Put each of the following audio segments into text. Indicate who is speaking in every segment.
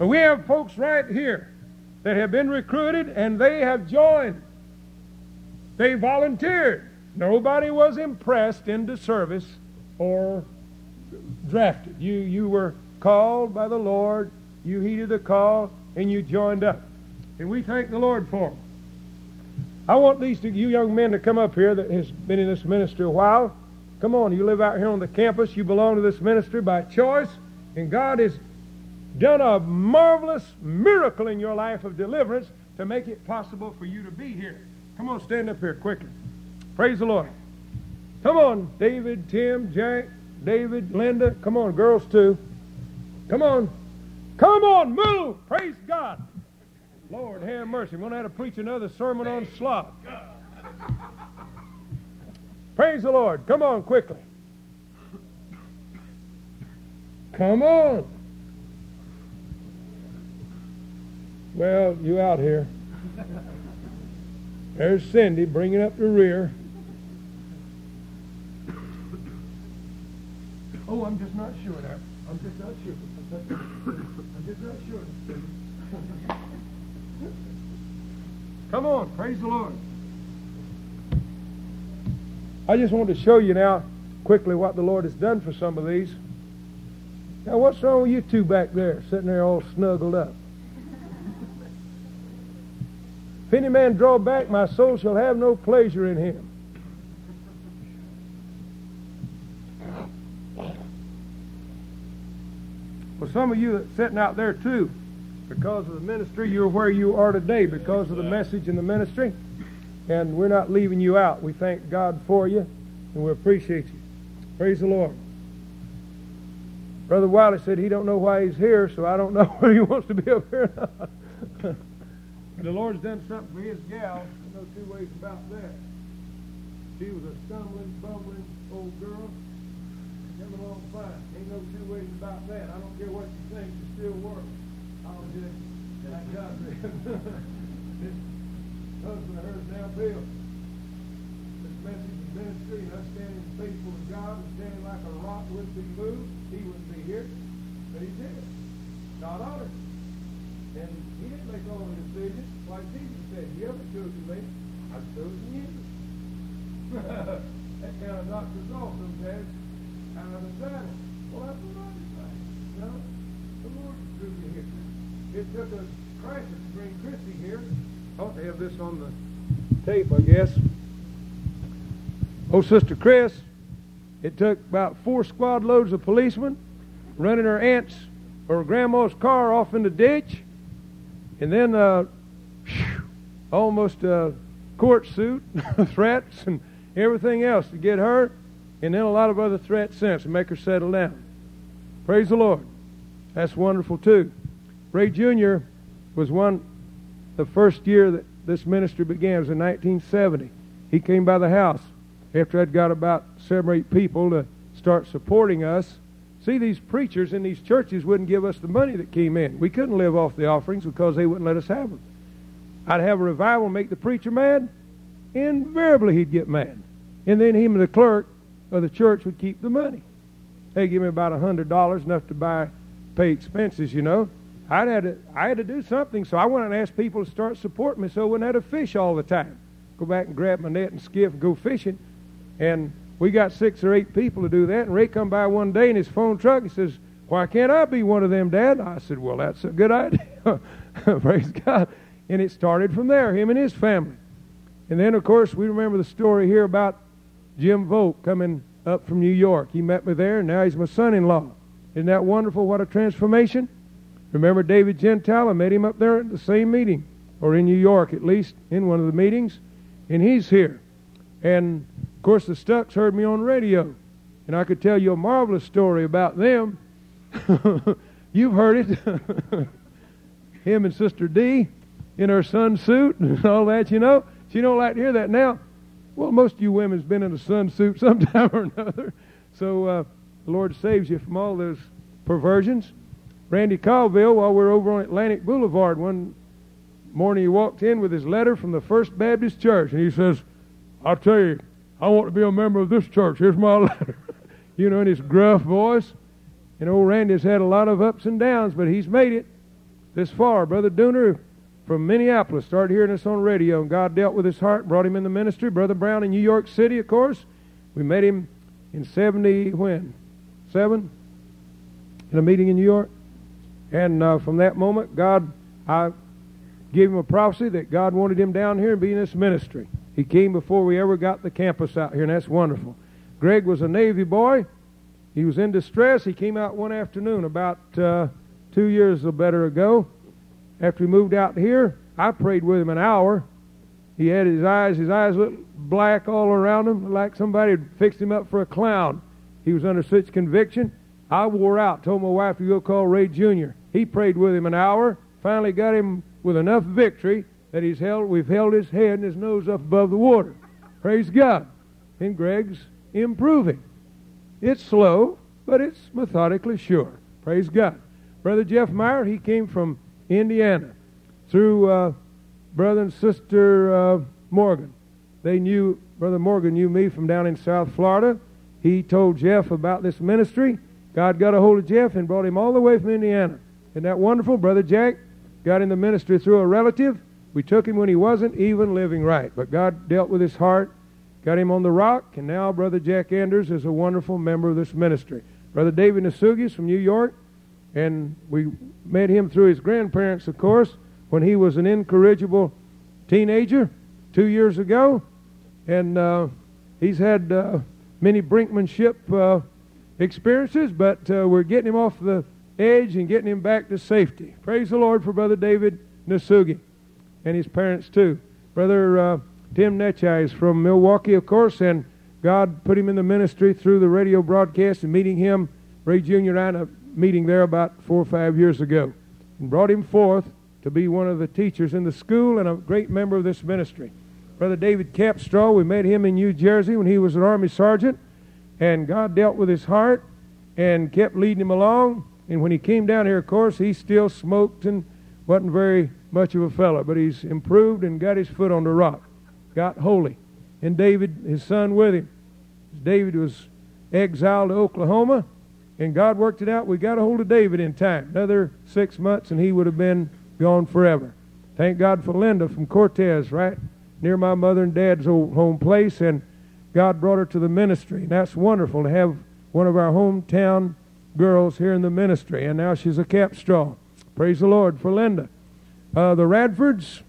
Speaker 1: And we have folks right here that have been recruited and they have joined. They volunteered. Nobody was impressed into service or drafted. You were called by the Lord, you heeded the call, and you joined up. And we thank the Lord for them. I want you young men to come up here that has been in this ministry a while. Come on, you live out here on the campus, you belong to this ministry by choice, and God has done a marvelous miracle in your life of deliverance to make it possible for you to be here. Come on, stand up here quickly. Praise the Lord. Come on, David, Tim, Jack, David, Linda. Come on, girls too. Come on. Come on, move. Praise God. Lord, have mercy. We're going to have to preach another sermon on sloth. Praise the Lord. Come on, quickly. Come on. Well, you out here. There's Cindy bringing up the rear. Oh, I'm just not sure there. I'm just not sure. I'm just not sure. Come on, praise the Lord. I just want to show you now quickly what the Lord has done for some of these. Now, what's wrong with you two back there, sitting there all snuggled up? If any man draw back, my soul shall have no pleasure in him. Well, some of you that's sitting out there too, because of the ministry, you're where you are today because of the message and the ministry. And we're not leaving you out. We thank God for you, and we appreciate you. Praise the Lord. Brother Wiley said he don't know why he's here, so I don't know whether he wants to be up here or not. The Lord's done something for his gal. There's no two ways about that. She was a stumbling, bumbling old girl. Coming along fine. Ain't no two ways about that. I don't care what you think, you still work. I'll just, like God said. This husband of hers now, Bill. This message of ministry and us standing faithful to God and standing like a rock wouldn't be moved. He wouldn't be here. But he did. God honored. And he didn't make all the decisions. Like Jesus said, you haven't chosen me, I've chosen you. That kind of knocks us off sometimes out of the saddle. Well, that's what I'm saying. No, the Lord drew me here. It took a crisis to bring Christy here. I ought to have this on the tape, I guess. Oh, Sister Chris, it took about 4 squad loads of policemen running her aunt's or grandma's car off in the ditch. And then almost a court suit, threats, and everything else to get her. And then a lot of other threats since to make her settle down. Praise the Lord. That's wonderful too. Ray Jr. was the first year that this ministry began. It was in 1970. He came by the house after I'd got about 7 or 8 people to start supporting us. See, these preachers in these churches wouldn't give us the money that came in. We couldn't live off the offerings because they wouldn't let us have them. I'd have a revival and make the preacher mad. Invariably, he'd get mad. And then him and the clerk of the church would keep the money. They'd give me about $100, enough to pay expenses, you know. I had to do something, so I went and asked people to start supporting me so I wouldn't have to fish all the time. Go back and grab my net and skiff and go fishing. And we got 6 or 8 people to do that. And Ray come by one day in his phone truck. He says, "Why can't I be one of them, Dad?" I said, "Well, that's a good idea." Praise God. And it started from there, him and his family. And then, of course, we remember the story here about Jim Volk coming up from New York. He met me there, and now he's my son-in-law. Isn't that wonderful? What a transformation. Remember David Gentile? I met him up there at the same meeting, or in New York at least, in one of the meetings. And he's here. And, of course, the Stucks heard me on radio. And I could tell you a marvelous story about them. You've heard it. Him and Sister Dee in her sunsuit and all that, you know. She don't like to hear that now. Well, most of you women's been in a sunsuit sometime or another. So the Lord saves you from all those perversions. Randy Colville, while we were over on Atlantic Boulevard, one morning he walked in with his letter from the First Baptist Church. And he says, "I'll tell you, I want to be a member of this church. Here's my letter." You know, in his gruff voice. And old Randy's had a lot of ups and downs, but he's made it. this far. Brother Dooner from Minneapolis started hearing us on radio, and God dealt with his heart, brought him in the ministry. Brother Brown in New York City, of course. We met him in 70, when? 7? In a meeting in New York. And from that moment, I gave him a prophecy that God wanted him down here and be in this ministry. He came before we ever got the campus out here, and that's wonderful. Greg was a Navy boy. He was in distress. He came out one afternoon about 2 years or better ago. After he moved out here, I prayed with him an hour. He had his eyes looked black all around him, like somebody had fixed him up for a clown. He was under such conviction. I wore out, told my wife to go call Ray Jr. He prayed with him an hour, finally got him with enough victory that we've held his head and his nose up above the water. Praise God. And Greg's improving. It's slow, but it's methodically sure. Praise God. Brother Jeff Meyer, he came from Indiana through brother and sister Morgan. Brother Morgan knew me from down in South Florida. He told Jeff about this ministry. God got a hold of Jeff and brought him all the way from Indiana. Isn't that wonderful? Brother Jack got in the ministry through a relative. We took him when he wasn't even living right. But God dealt with his heart, got him on the rock, and now Brother Jack Anders is a wonderful member of this ministry. Brother David Nasugi is from New York, and we met him through his grandparents, of course, when he was an incorrigible teenager 2 years ago. And he's had many brinkmanship experiences, but we're getting him off the edge and getting him back to safety. Praise the Lord for Brother David Nasugi and his parents too. Brother Tim Netchai is from Milwaukee, of course, and God put him in the ministry through the radio broadcast and meeting him. Ray Jr. and I meeting there about 4 or 5 years ago, and brought him forth to be one of the teachers in the school and a great member of this ministry. Brother David Capstraw, we met him in New Jersey when he was an Army sergeant, and God dealt with his heart and kept leading him along. And when he came down here, of course, he still smoked and wasn't very much of a fellow, but he's improved and got his foot on the rock, got holy. And David, his son, with him. David was exiled to Oklahoma, and God worked it out. We got a hold of David in time. Another 6 months, and he would have been gone forever. Thank God for Linda from Cortez, right near my mother and dad's old home place, and God brought her to the ministry. And that's wonderful to have one of our hometown girls here in the ministry, and now she's a Capstraw. Praise the Lord for Linda. The Radfords,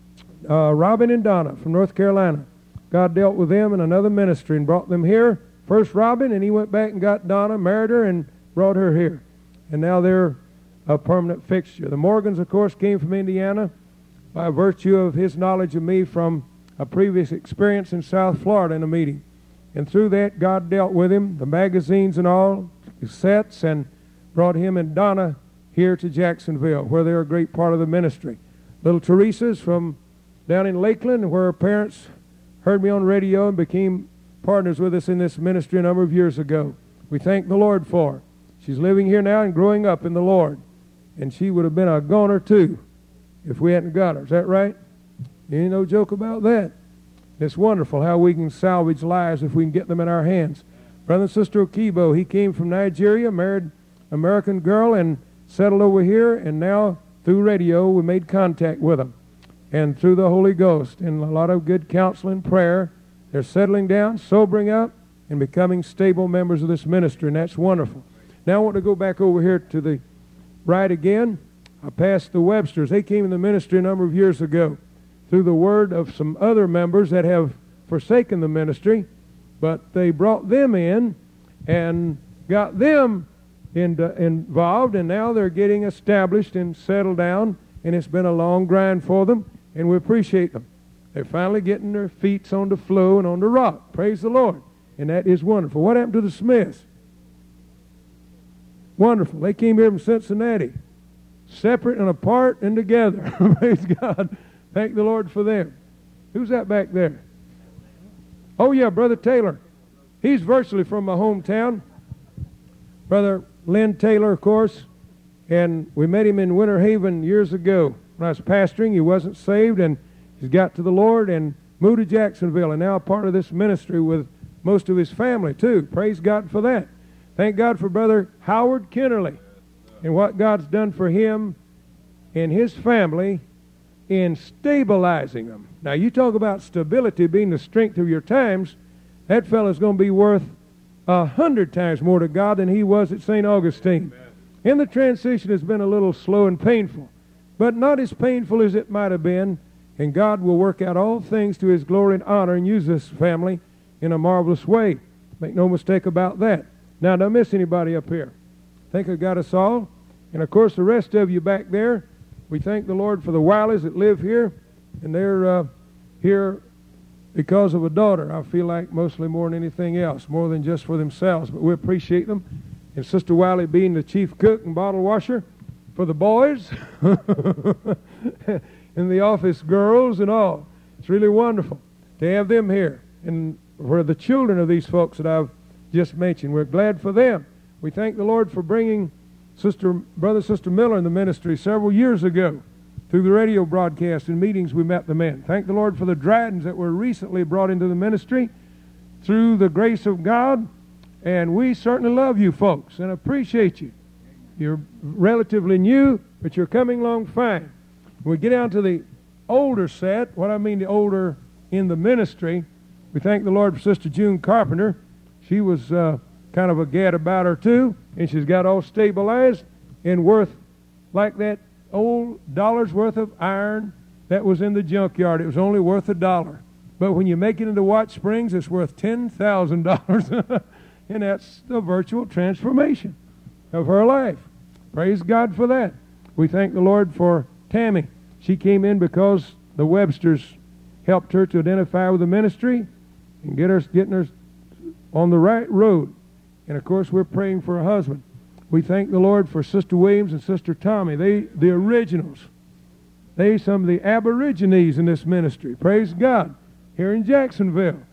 Speaker 1: Robin and Donna from North Carolina. God dealt with them in another ministry and brought them here. First Robin, and he went back and got Donna, married her, and brought her here. And now they're a permanent fixture. The Morgans, of course, came from Indiana by virtue of his knowledge of me from a previous experience in South Florida in a meeting. And through that, God dealt with him, the magazines and all, cassettes, and brought him and Donna here to Jacksonville, where they're a great part of the ministry. Little Teresa's from down in Lakeland, where her parents heard me on radio and became partners with us in this ministry a number of years ago. We thank the Lord for her. She's living here now and growing up in the Lord. And she would have been a goner too if we hadn't got her. Is that right? Ain't no joke about that. It's wonderful how we can salvage lives if we can get them in our hands. Brother and Sister Okibo, he came from Nigeria, married an American girl, and settled over here, and now through radio we made contact with them. And through the Holy Ghost and a lot of good counsel and prayer, they're settling down, sobering up, and becoming stable members of this ministry, and that's wonderful. Now I want to go back over here to the right again. I passed the Websters. They came in the ministry a number of years ago through the word of some other members that have forsaken the ministry, but they brought them in and got them involved, and now they're getting established and settled down, and it's been a long grind for them, and we appreciate them. They're finally getting their feet on the flow and on the rock. Praise the Lord. And that is wonderful. What happened to the Smiths? Wonderful. They came here from Cincinnati, separate and apart and together. Praise God. Thank the Lord for them. Who's that back there? Oh, yeah, Brother Taylor. He's virtually from my hometown. Brother Lynn Taylor, of course. And we met him in Winter Haven years ago when I was pastoring. He wasn't saved, and he's got to the Lord and moved to Jacksonville, and now a part of this ministry with most of his family, too. Praise God for that. Thank God for Brother Howard Kennerly and what God's done for him and his family in stabilizing them. Now, you talk about stability being the strength of your times. That fellow's going to be worth 100 times more to God than he was at St. Augustine. Amen. And the transition has been a little slow and painful, but not as painful as it might have been. And God will work out all things to his glory and honor and use this family in a marvelous way. Make no mistake about that. Now, don't miss anybody up here. I think I got us all. And, of course, the rest of you back there, we thank the Lord for the Wileys that live here. And they're here because of a daughter, I feel like, mostly more than anything else, more than just for themselves. But we appreciate them. And Sister Wiley being the chief cook and bottle washer for the boys and the office girls and all. It's really wonderful to have them here. And for the children of these folks that I've just mentioned, we're glad for them. We thank the Lord for bringing Brother Sister Miller in the ministry several years ago. Through the radio broadcast and meetings we met the men. Thank the Lord for the Draddens that were recently brought into the ministry through the grace of God. And we certainly love you folks and appreciate you. You're relatively new, but you're coming along fine. When we get down to the older set, what I mean the older in the ministry, we thank the Lord for Sister June Carpenter. She was kind of a gad about her too, and she's got all stabilized and worth like that old dollar's worth of iron that was in the junkyard. It was only worth $1. But when you make it into Watch Springs, it's worth $10,000. And that's the virtual transformation of her life. Praise God for that. We thank the Lord for Tammy. She came in because the Websters helped her to identify with the ministry and getting her on the right road. And of course, we're praying for her husband. We thank the Lord for Sister Williams and Sister Tommy. The originals. Some of the aborigines in this ministry. Praise God. Here in Jacksonville.